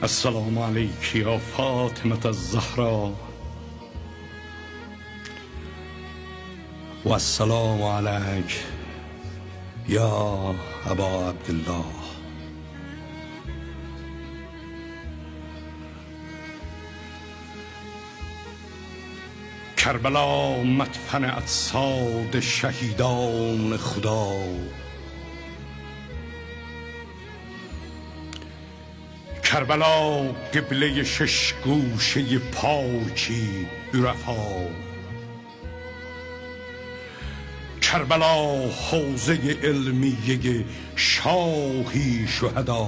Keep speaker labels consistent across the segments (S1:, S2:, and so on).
S1: السلام عليك يا فاطمة الزهراء والسلام عليك يا أبا عبد الله. کربلا مدفن اجساد شهیدان خدا، کربلا قبله شش گوشه پاکی عرفا، کربلا حوزه علمیه شاهی شهدا،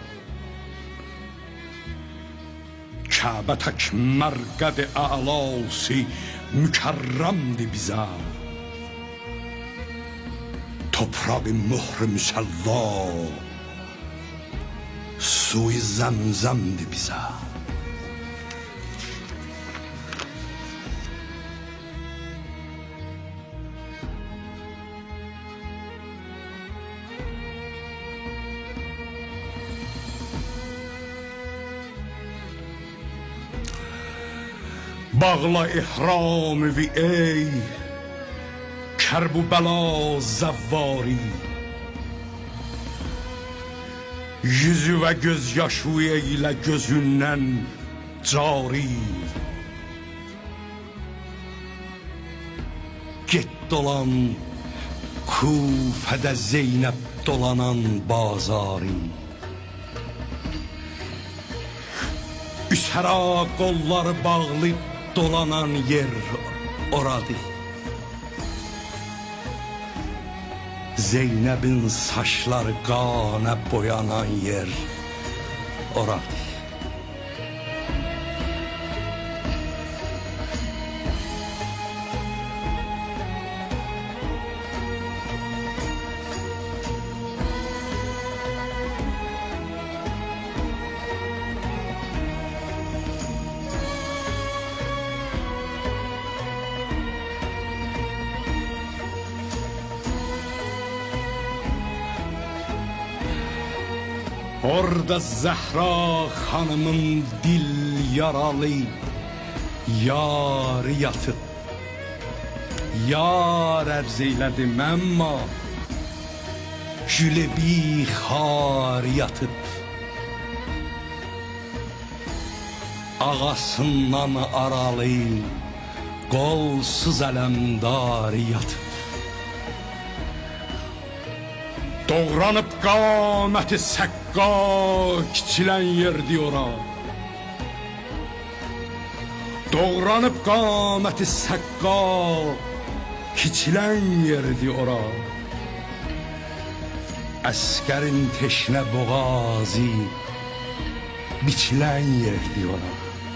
S1: کعبتک مرقد اعلاسی mükerremdi bize, toprağı mühr müsella, suyu zemzemdi bize. Bağla ihramı ey kerb و bela zavvari, yüzü ve gözyaşı eyle gözünden cari. Get dolan Kufədə Zeynəb dolanan bazari, üsəra qolları bağlı dolanan yer oradır. Zeynəbin saçları qana boyanan yer oradır. Orada Zəhra xanımın dil yaralı yarı yatıb, yar ərz eylədim əmma güləbi xar yatıb. Ağasından aralı qolsuz ələmdar yatıb. Doğranıb qaməti səqqa kiçilən yerdi ora, doğranıb qaməti səqqa kiçilən yerdi ora. Əskərin teşnə boğazı biçilən yerdi ora.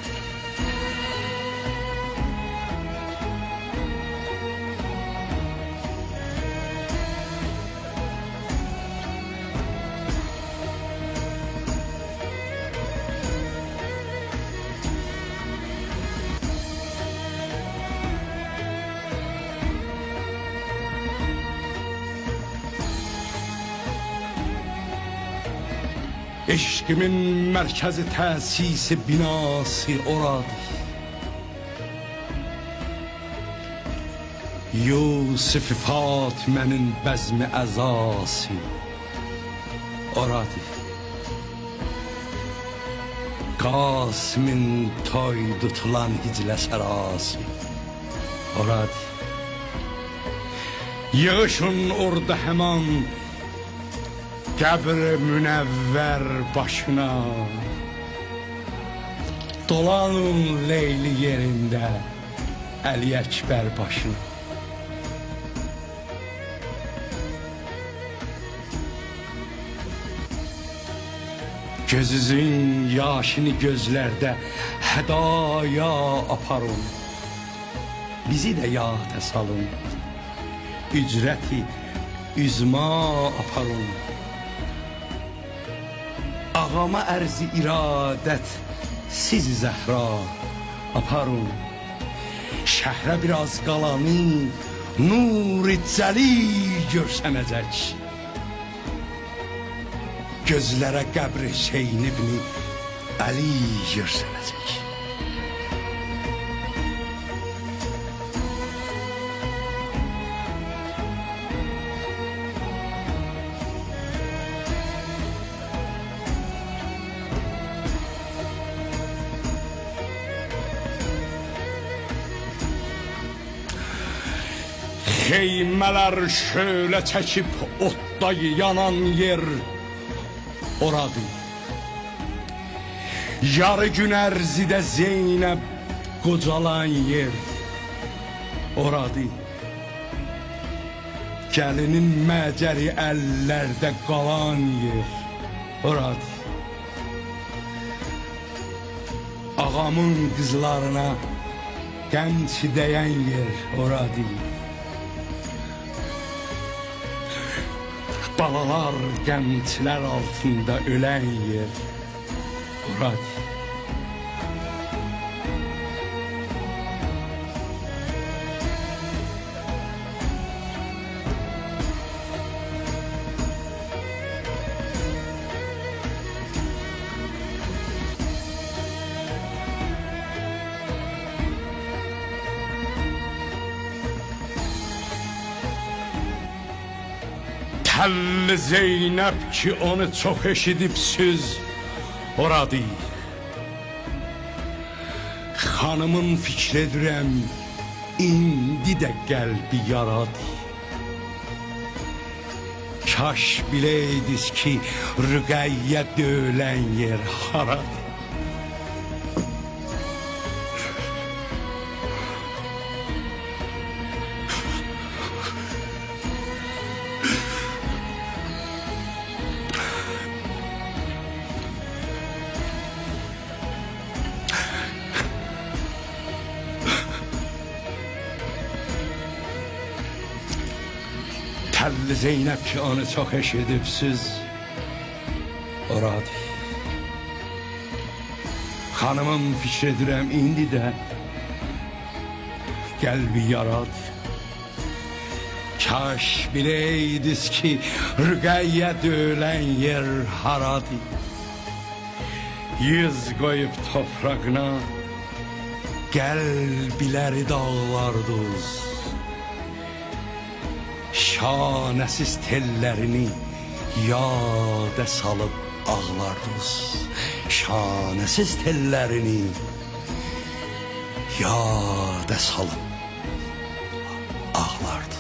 S1: Eşkimin mərkəzi təsisi binası oradır. Yusuf Fatimənin bəzmi əzası oradır. Qasimin toy tutulan hiclə sərası oradır. Yığışın orada həman qəbr-i münəvvər başına, dolanın Leyli yerində Əli Əkbər başına. Gözünüzün yaşını gözlərdə hədaya aparın, bizi də yada salın, ücrəti üzma aparın. Ağama ərzi iradət sizi Zəhra aparın, şəhrə biraz qalanı nur-i cəli görsənəcək. Gözlərə qəbr Hüseyn ibn
S2: əli görsənəcək.
S1: Xeymələr şöyle çəkib otda yanan yer oradır. Yarı gün ərzidə Zeynəb qocalan yer oradır. Gəlinin məcəri əllərdə qalan yer oradır. Ağamın qızlarına qənç deyən yer oradır. Balalar, gənclər altında ölən yer oradır. Təlli Zeynəb ki onu çox eşidibsiz oradır. Xanımın fikr edirəm indi də qəlbi yaradır. Kaş biləydiz ki Rüqəyyə dölən yer haradır. Təlli Zeynəb ki onu çox eşidibsiz oradır. Xanımın fikr edirəm indi də qəlbi yaradır. Kaş biləydiz ki Rüqəyyə dölən yer haradır. Yüz qoyub toprağına qəlbiləri dağlardız. Şanəsiz tellərini yada salıb ağlardınız. Şanəsiz tellərini yada salıb ağlardınız.